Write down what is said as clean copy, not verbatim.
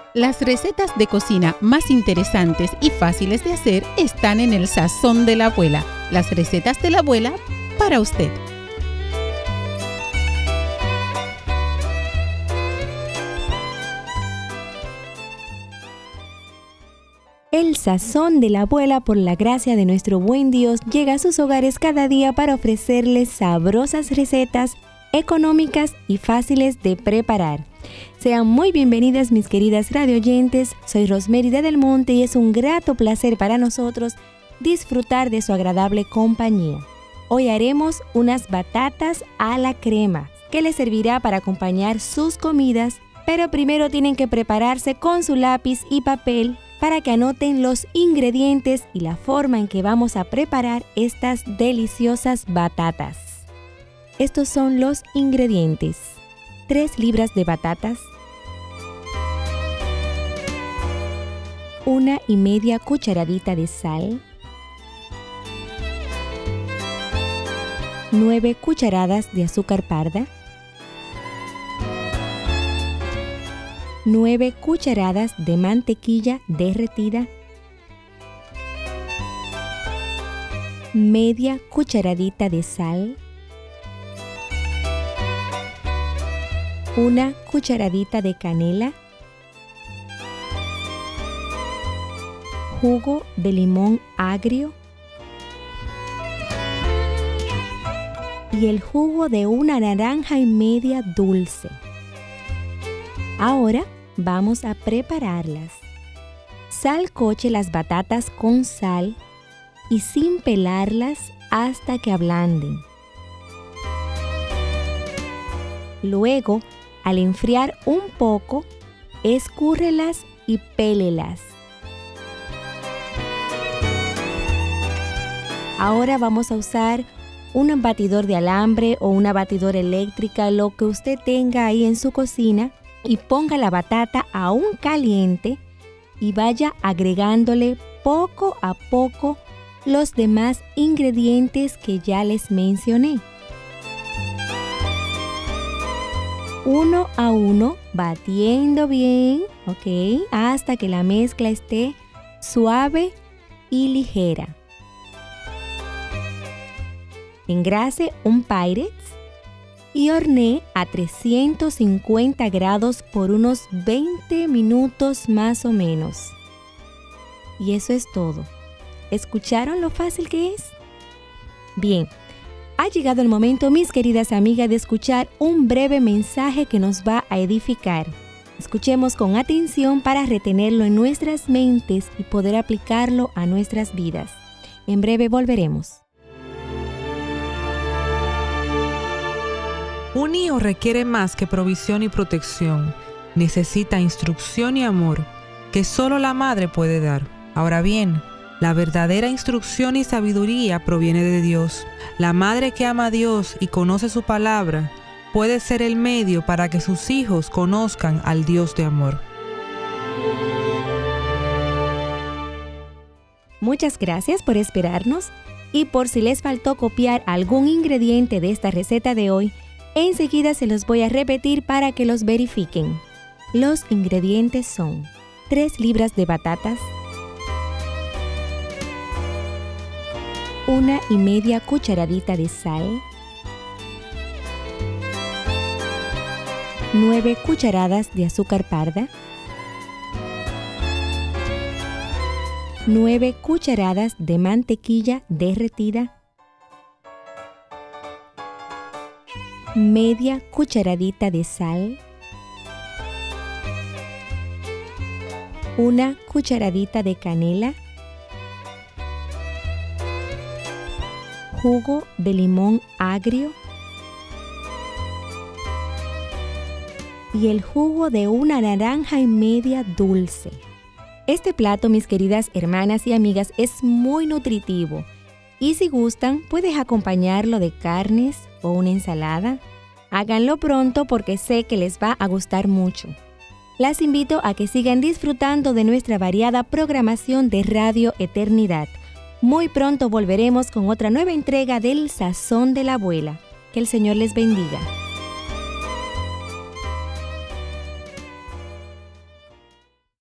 Las recetas de cocina más interesantes y fáciles de hacer están en el Sazón de la Abuela. Las recetas de la abuela para usted. El Sazón de la Abuela, por la gracia de nuestro buen Dios, llega a sus hogares cada día para ofrecerles sabrosas recetas económicas y fáciles de preparar. Sean muy bienvenidas mis queridas radioyentes, soy Rosmerida del Monte y es un grato placer para nosotros disfrutar de su agradable compañía. Hoy haremos unas batatas a la crema, que les servirá para acompañar sus comidas, pero primero tienen que prepararse con su lápiz y papel para que anoten los ingredientes y la forma en que vamos a preparar estas deliciosas batatas. Estos son los ingredientes: 3 libras de batatas, 1,5 cucharadita de sal, 9 cucharadas de azúcar parda, 9 cucharadas de mantequilla derretida, media cucharadita de sal, 1 cucharadita de canela, jugo de limón agrio y el jugo de una naranja y media dulce. Ahora vamos a prepararlas. Salcoche las batatas con sal y sin pelarlas hasta que ablanden. Luego, al enfriar un poco, escúrrelas y pélelas. Ahora vamos a usar un batidor de alambre o una batidora eléctrica, lo que usted tenga ahí en su cocina, y ponga la batata aún caliente y vaya agregándole poco a poco los demás ingredientes que ya les mencioné. Uno a uno, batiendo bien, ¿ok? Hasta que la mezcla esté suave y ligera. Engrase un Pyrex y hornee a 350 grados por unos 20 minutos más o menos. Y eso es todo. ¿Escucharon lo fácil que es? Bien. Ha llegado el momento, mis queridas amigas, de escuchar un breve mensaje que nos va a edificar. Escuchemos con atención para retenerlo en nuestras mentes y poder aplicarlo a nuestras vidas. En breve volveremos. Un hijo requiere más que provisión y protección. Necesita instrucción y amor que solo la madre puede dar. Ahora bien, la verdadera instrucción y sabiduría proviene de Dios. La madre que ama a Dios y conoce su palabra puede ser el medio para que sus hijos conozcan al Dios de amor. Muchas gracias por esperarnos y por si les faltó copiar algún ingrediente de esta receta de hoy, enseguida se los voy a repetir para que los verifiquen. Los ingredientes son 3 libras de batatas, 1,5 cucharadita de sal, 9 cucharadas de azúcar parda, 9 cucharadas de mantequilla derretida, media cucharadita de sal, 1 cucharadita de canela, jugo de limón agrio y el jugo de una naranja y media dulce. Este plato, mis queridas hermanas y amigas, es muy nutritivo y si gustan, puedes acompañarlo de carnes o una ensalada. Háganlo pronto porque sé que les va a gustar mucho. Las invito a que sigan disfrutando de nuestra variada programación de Radio Eternidad. Muy pronto volveremos con otra nueva entrega del Sazón de la Abuela. Que el Señor les bendiga.